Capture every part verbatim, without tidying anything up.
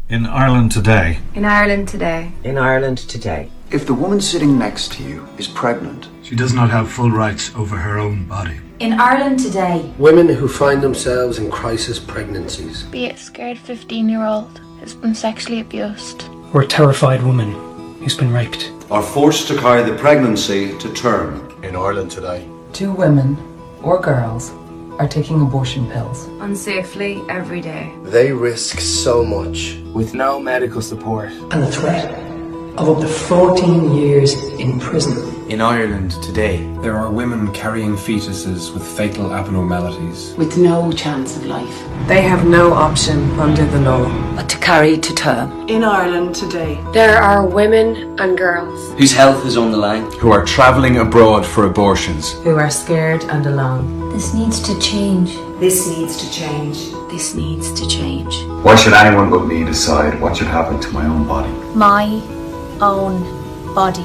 In Ireland today. In Ireland today. In Ireland today. If the woman sitting next to you is pregnant, she does not have full rights over her own body. In Ireland today. Women who find themselves in crisis pregnancies. Be it a scared fifteen-year-old who's been sexually abused. Or a terrified woman who's been raped. Are forced to carry the pregnancy to term. In Ireland today. Two women or girls are taking abortion pills. Unsafely every day. They risk so much. With no medical support. And the threat of up to fourteen years in prison. In Ireland today. There are women carrying fetuses with fatal abnormalities. With no chance of life. They have no option under the law but to carry to term. In Ireland today. There are women and girls whose health is on the line. Who are travelling abroad for abortions. Who are scared and alone. This needs to change. This needs to change. This needs to change. Why should anyone but me decide what should happen to my own body? My own body.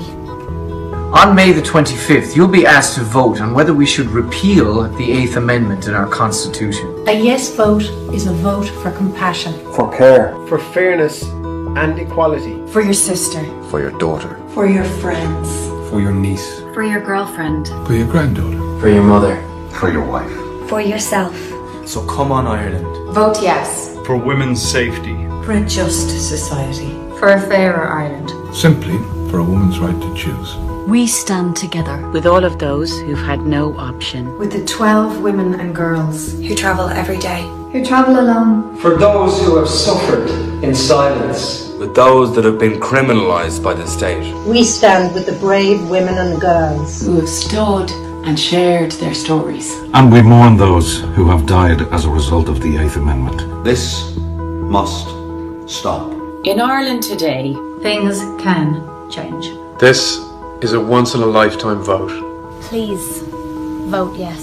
On May the twenty-fifth, you'll be asked to vote on whether we should repeal the Eighth Amendment in our Constitution. A yes vote is a vote for compassion. For care. For fairness and equality. For your sister. For your daughter. For your friends. For your niece. For your girlfriend. For your granddaughter. For your mother. For your wife. For yourself. So come on, Ireland. Vote yes. For women's safety. For a just society. For a fairer Ireland. Simply for a woman's right to choose. We stand together with all of those who've had no option. With the twelve women and girls who travel every day. Who travel alone. For those who have suffered in silence. With those that have been criminalised by the state. We stand with the brave women and girls who have stood and shared their stories. And we mourn those who have died as a result of the Eighth Amendment. This must stop. In Ireland today, things can change. This is a once-in-a-lifetime vote. Please vote yes.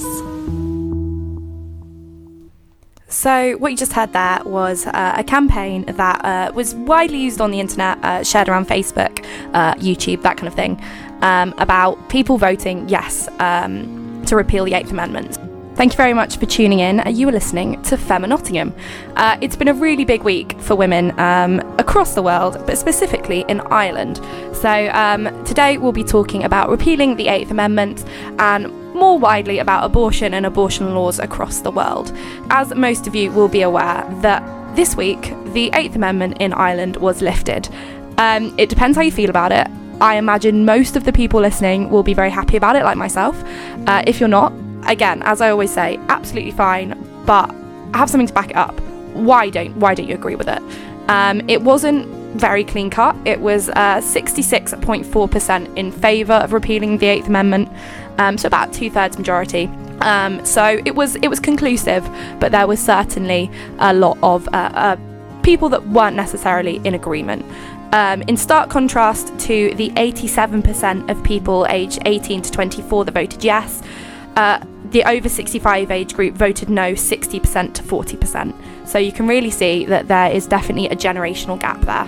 So what you just heard there was uh, a campaign that uh, was widely used on the internet, uh, shared around Facebook, uh, YouTube, that kind of thing, um, about people voting yes um, to repeal the Eighth Amendment. Thank you very much for tuning in. You were listening to Fema Nottingham. Uh, it's been a really big week for women um, across the world, but specifically in Ireland. So um, today we'll be talking about repealing the Eighth Amendment and more widely about abortion and abortion laws across the world. As most of you will be aware, that this week the Eighth Amendment in Ireland was lifted. Um, it depends how you feel about it. I imagine most of the people listening will be very happy about it, like myself. Uh, if you're not, again, as I always say, absolutely fine, but have something to back it up. Why don't why don't you agree with it? Um, it wasn't very clean cut. It was uh, sixty-six point four percent in favour of repealing the Eighth Amendment, um, so about two-thirds majority. Um, so it was it was conclusive, but there was certainly a lot of uh, uh, people that weren't necessarily in agreement. Um, in stark contrast to the eighty-seven percent of people aged eighteen to twenty-four that voted yes, uh, the over sixty-five age group voted no sixty percent to forty percent. So you can really see that there is definitely a generational gap there.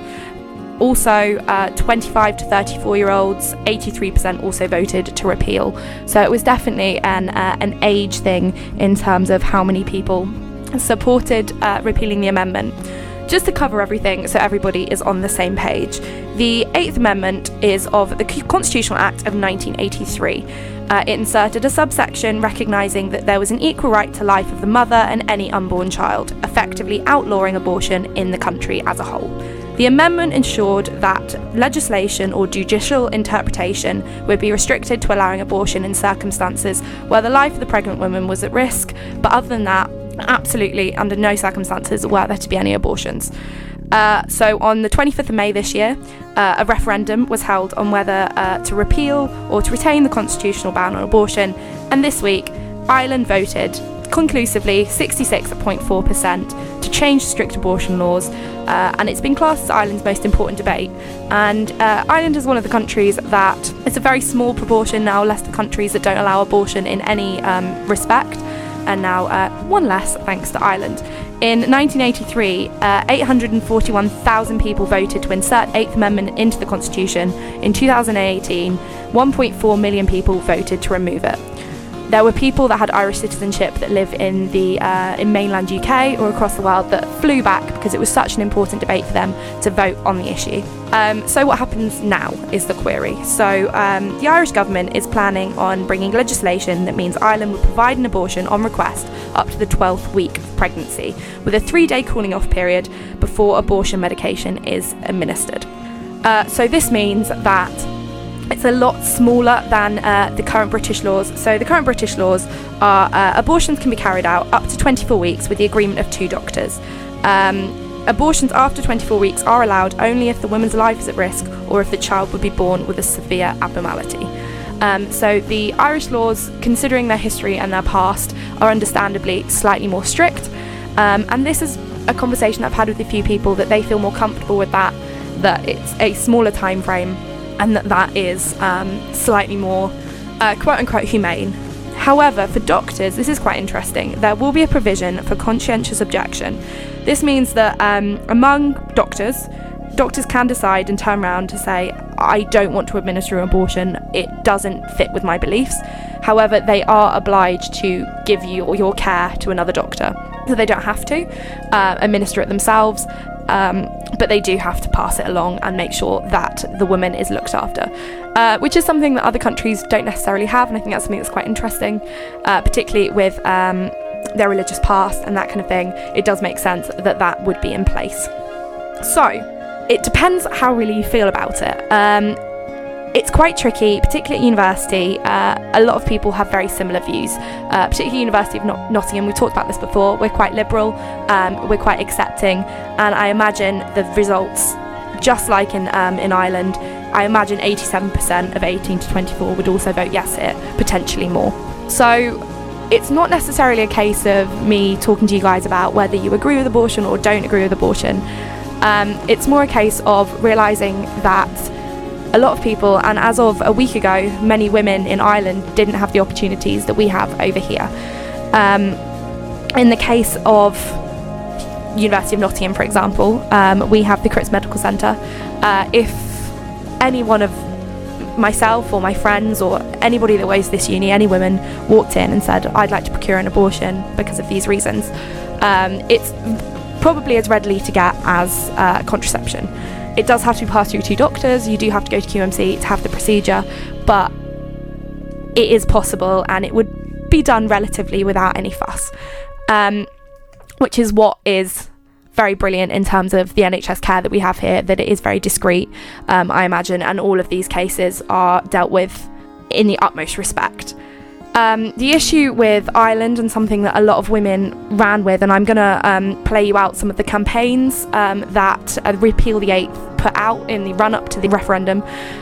Also, uh, twenty-five to thirty-four year olds, eighty-three percent also voted to repeal. So it was definitely an, uh, an age thing in terms of how many people supported uh, repealing the amendment. Just to cover everything so everybody is on the same page, the Eighth Amendment is of the Constitutional Act of nineteen eighty-three. Uh, it inserted a subsection recognising that there was an equal right to life of the mother and any unborn child, effectively outlawing abortion in the country as a whole. The amendment ensured that legislation or judicial interpretation would be restricted to allowing abortion in circumstances where the life of the pregnant woman was at risk, but other than that, absolutely under no circumstances were there to be any abortions. Uh, so on the twenty-fifth of May this year, uh, a referendum was held on whether uh, to repeal or to retain the constitutional ban on abortion, and this week Ireland voted conclusively sixty-six point four percent to change strict abortion laws, uh, and it's been classed as Ireland's most important debate. And uh, Ireland is one of the countries that, it's a very small proportion now, less the countries that don't allow abortion in any um, respect, and now uh, one less thanks to Ireland. In nineteen eighty-three, uh, eight hundred forty-one thousand people voted to insert Eighth Amendment into the Constitution. In two thousand eighteen, one point four million people voted to remove it. there were people that had Irish citizenship that live in the uh, in mainland U K or across the world that flew back because it was such an important debate for them to vote on the issue. Um, so what happens now is the query. So um, the Irish government is planning on bringing legislation that means Ireland will provide an abortion on request up to the twelfth week of pregnancy, with a three-day cooling off period before abortion medication is administered. Uh, so this means that it's a lot smaller than uh, the current British laws. So the current British laws are uh, abortions can be carried out up to twenty-four weeks with the agreement of two doctors. Um, abortions after twenty-four weeks are allowed only if the woman's life is at risk or if the child would be born with a severe abnormality. Um, so the Irish laws, considering their history and their past, are understandably slightly more strict. Um, and this is a conversation I've had with a few people, that they feel more comfortable with that, that it's a smaller time frame and that that is um, slightly more uh, quote-unquote humane. However, for doctors, this is quite interesting. There will be a provision for conscientious objection. This means that um, among doctors, doctors can decide and turn around to say, I don't want to administer an abortion, it doesn't fit with my beliefs. However, they are obliged to give you your care to another doctor. So they don't have to uh, administer it themselves, um, but they do have to pass it along and make sure that the woman is looked after, uh, which is something that other countries don't necessarily have, and I think that's something that's quite interesting, uh, particularly with um, their religious past and that kind of thing. It does make sense that that would be in place. So, it depends how really you feel about it. Um, It's quite tricky, particularly at university. Uh, a lot of people have very similar views, uh, particularly University of Not- Nottingham. We talked about this before. We're quite liberal, um, we're quite accepting, and I imagine the results, just like in um, in Ireland, I imagine eighty-seven percent of eighteen to twenty-four would also vote yes here, potentially more. So it's not necessarily a case of me talking to you guys about whether you agree with abortion or don't agree with abortion. Um, it's more a case of realising that a lot of people, and as of a week ago, many women in Ireland didn't have the opportunities that we have over here. Um, in the case of University of Nottingham, for example, um, we have the Crits Medical Centre. Uh, if any one of myself or my friends or anybody that goes to this uni, any women, walked in and said, I'd like to procure an abortion because of these reasons, um, it's probably as readily to get as uh, contraception. It does have to be passed through two doctors. You do have to go to Q M C to have the procedure, but it is possible and it would be done relatively without any fuss, um, which is what is very brilliant in terms of the N H S care that we have here, that it is very discreet, um, I imagine, and all of these cases are dealt with in the utmost respect. Um, the issue with Ireland, and something that a lot of women ran with, and I'm going to um, play you out some of the campaigns um, that uh, Repeal the Eighth put out in the run-up to the referendum.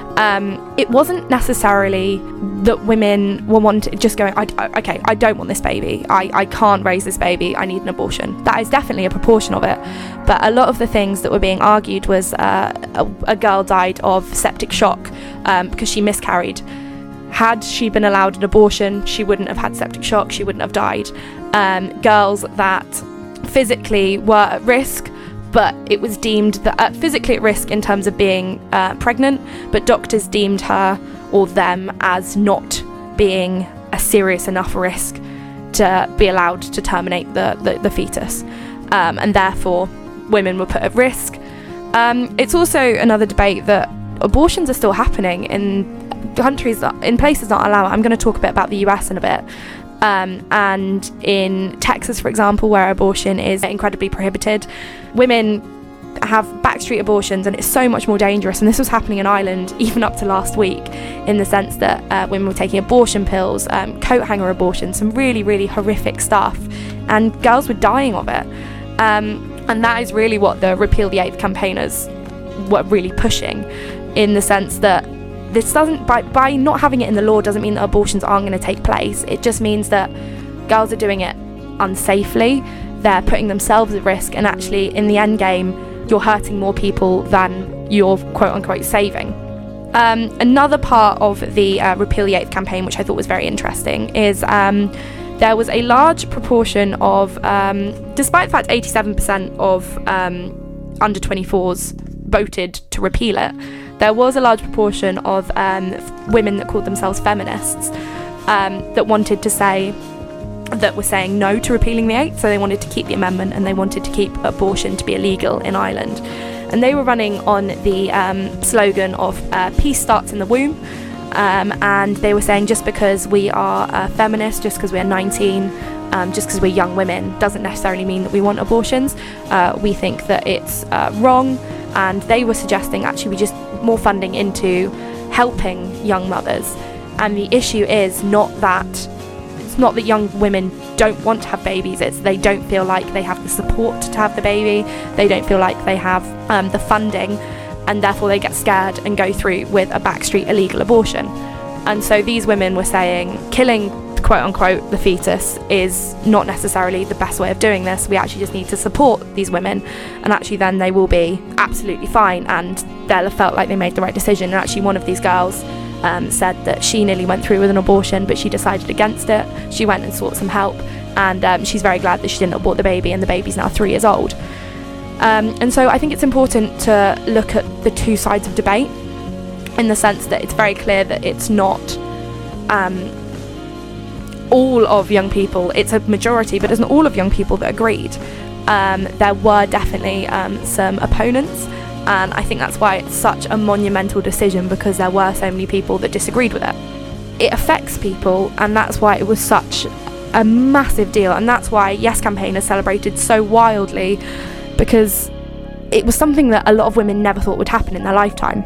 Um, it wasn't necessarily that women were wanting, just going, I, I, okay, I don't want this baby, I, I can't raise this baby, I need an abortion. That is definitely a proportion of it, but a lot of the things that were being argued was uh, a, a girl died of septic shock um, because she miscarried. Had she been allowed an abortion, she wouldn't have had septic shock, she wouldn't have died. Um, girls that physically were at risk, but it was deemed that uh, physically at risk in terms of being uh, pregnant, but doctors deemed her or them as not being a serious enough risk to be allowed to terminate the, the, the fetus. Um, and therefore, women were put at risk. Um, it's also another debate that abortions are still happening in countries that, in places that allow it. I'm going to talk a bit about the U S in a bit. Um, and in Texas, for example, where abortion is incredibly prohibited, women have backstreet abortions, and it's so much more dangerous. And this was happening in Ireland even up to last week, in the sense that uh, women were taking abortion pills, um, coat hanger abortions, some really, really horrific stuff, and girls were dying of it. Um, and that is really what the Repeal the Eighth campaigners were really pushing, in the sense that this doesn't, by, by not having it in the law doesn't mean that abortions aren't going to take place. It just means that girls are doing it unsafely, they're putting themselves at risk, and actually in the end game you're hurting more people than you're quote unquote saving. Um, another part of the uh, Repeal the Eighth campaign, which I thought was very interesting, is um, there was a large proportion of, um, despite the fact eighty-seven percent of um, under twenty-fours voted to repeal it, there was a large proportion of um, women that called themselves feminists um, that wanted to say, that were saying no to repealing the Eighth, so they wanted to keep the amendment and they wanted to keep abortion to be illegal in Ireland. And they were running on the um, slogan of uh, peace starts in the womb, um, and they were saying just because we are uh, feminists, just because we're nineteen, um, just because we're young women, doesn't necessarily mean that we want abortions. Uh, we think that it's uh, wrong, and they were suggesting actually we just more funding into helping young mothers. And the issue is not that it's not that young women don't want to have babies, it's they don't feel like they have the support to have the baby, they don't feel like they have um, the funding, and therefore they get scared and go through with a backstreet illegal abortion. And so these women were saying killing, quote unquote, the fetus is not necessarily the best way of doing this. We actually just need to support these women, and actually then they will be absolutely fine and they'll have felt like they made the right decision. And actually one of these girls Um, said that she nearly went through with an abortion, but she decided against it. She went and sought some help, and um, she's very glad that she didn't abort the baby, and the baby's now three years old. Um, and so I think it's important to look at the two sides of debate, in the sense that it's very clear that it's not um, all of young people, it's a majority, but it's not all of young people that agreed. Um, there were definitely um, some opponents, and I think that's why it's such a monumental decision, because there were so many people that disagreed with it. It affects people, and that's why it was such a massive deal, and that's why Yes Campaign is celebrated so wildly, because it was something that a lot of women never thought would happen in their lifetime.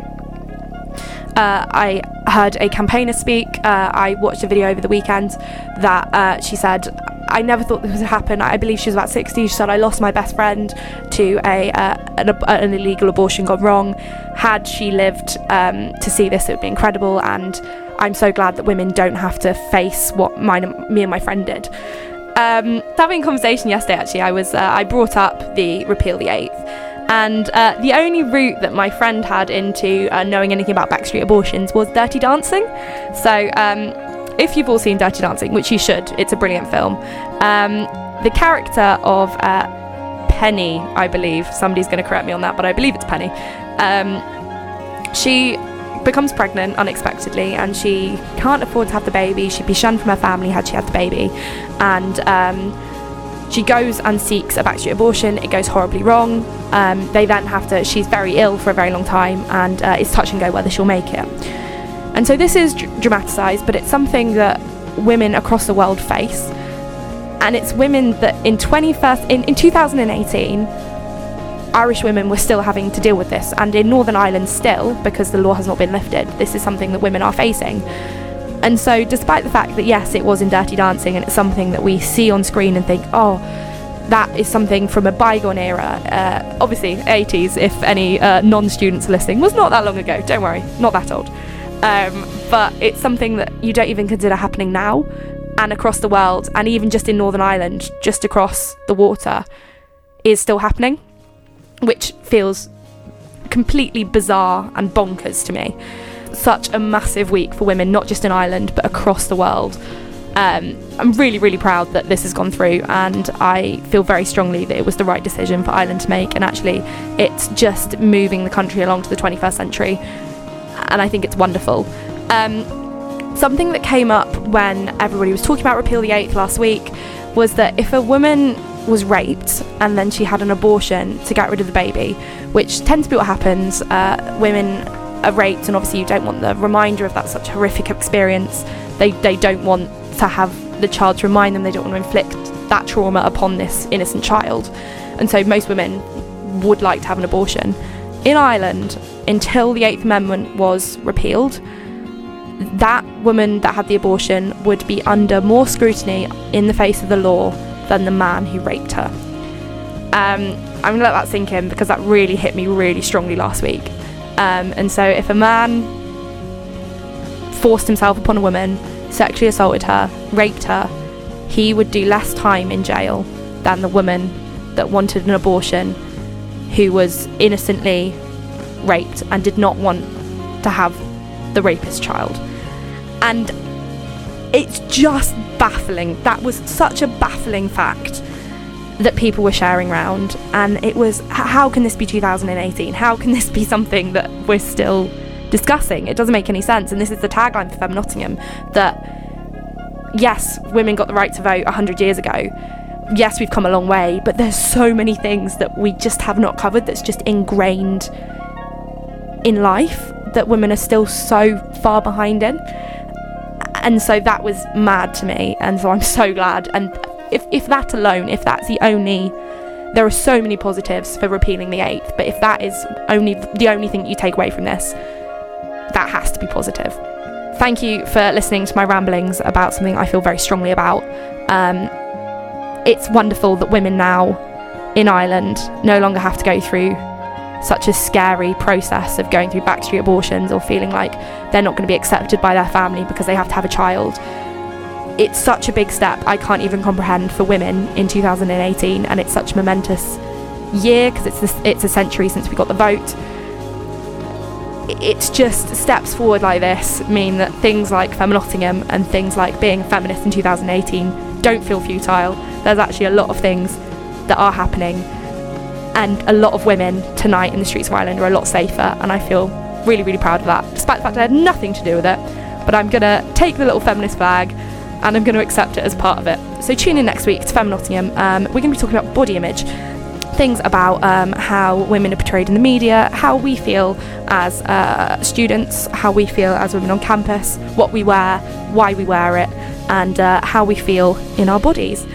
Uh, I heard a campaigner speak, uh, I watched a video over the weekend that uh, she said, I never thought this would happen. I believe she was about sixty. She said, I lost my best friend to a uh, an, an illegal abortion gone wrong. Had she lived um, to see this, it would be incredible, and I'm so glad that women don't have to face what mine, me and my friend did. Um, having a conversation yesterday, actually, I was uh, I brought up the repeal the Eighth, and uh, the only route that my friend had into uh, knowing anything about backstreet abortions was Dirty Dancing. So um, if you've all seen Dirty Dancing, which you should, it's a brilliant film, um, the character of uh, Penny, I believe, somebody's going to correct me on that, but I believe it's Penny, um, she becomes pregnant unexpectedly, and she can't afford to have the baby. She'd be shunned from her family had she had the baby, and um, she goes and seeks a backstreet abortion. It goes horribly wrong. Um, they then have to, she's very ill for a very long time, and uh, it's touch and go whether she'll make it. And so this is dr- dramatised, but it's something that women across the world face. And it's women that in twenty-first, in, in two thousand eighteen, Irish women were still having to deal with this. And in Northern Ireland still, because the law has not been lifted, this is something that women are facing. And so despite the fact that, yes, it was in Dirty Dancing, and it's something that we see on screen and think, oh, that is something from a bygone era. Uh, obviously, eighties, if any uh, non-students are listening, was not that long ago. Don't worry, not that old. Um, but it's something that you don't even consider happening now, and across the world, and even just in Northern Ireland, just across the water, is still happening, which feels completely bizarre and bonkers to me. Such a massive week for women, not just in Ireland, but across the world. Um, I'm really, really proud that this has gone through, and I feel very strongly that it was the right decision for Ireland to make, and actually it's just moving the country along to the twenty-first century, and I think it's wonderful. Um, something that came up when everybody was talking about Repeal the Eighth last week was that if a woman was raped and then she had an abortion to get rid of the baby, which tends to be what happens, uh, women are raped, and obviously you don't want the reminder of that such horrific experience. They they don't want to have the child to remind them, they don't want to inflict that trauma upon this innocent child, and so most women would like to have an abortion. In Ireland, until the Eighth Amendment was repealed, that woman that had the abortion would be under more scrutiny in the face of the law than the man who raped her. Um, I'm going to let that sink in, because that really hit me really strongly last week. Um, and so if a man forced himself upon a woman, sexually assaulted her, raped her, he would do less time in jail than the woman that wanted an abortion, who was innocently raped and did not want to have the rapist's child. And it's just baffling. That was such a baffling fact that people were sharing around, and it was, how can this be two thousand eighteen? How can this be something that we're still discussing? It doesn't make any sense. And this is the tagline for Fem Nottingham, that yes, women got the right to vote one hundred years ago. Yes, we've come a long way, but there's so many things that we just have not covered that's just ingrained in life that women are still so far behind in. And so that was mad to me, and so I'm so glad. And if, if that alone, if that's the only, there are so many positives for repealing the eighth, but if that is only the only thing you take away from this, that has to be positive. Thank you for listening to my ramblings about something I feel very strongly about. Um, it's wonderful that women now in Ireland no longer have to go through such a scary process of going through backstreet abortions or feeling like they're not going to be accepted by their family because they have to have a child. It's such a big step I can't even comprehend for women in two thousand eighteen, and it's such a momentous year because it's this, it's a century since we got the vote. It's just steps forward like this mean that things like Feminottingham and things like being a feminist in two thousand eighteen don't feel futile. There's actually a lot of things that are happening, and a lot of women tonight in the streets of Ireland are a lot safer, and I feel really, really proud of that, despite the fact I had nothing to do with it. But I'm going to take the little feminist flag and I'm going to accept it as part of it. So tune in next week to Feminottingham. Um, we're going to be talking about body image, things about um, how women are portrayed in the media, how we feel as uh, students, how we feel as women on campus, what we wear, why we wear it, and uh, how we feel in our bodies.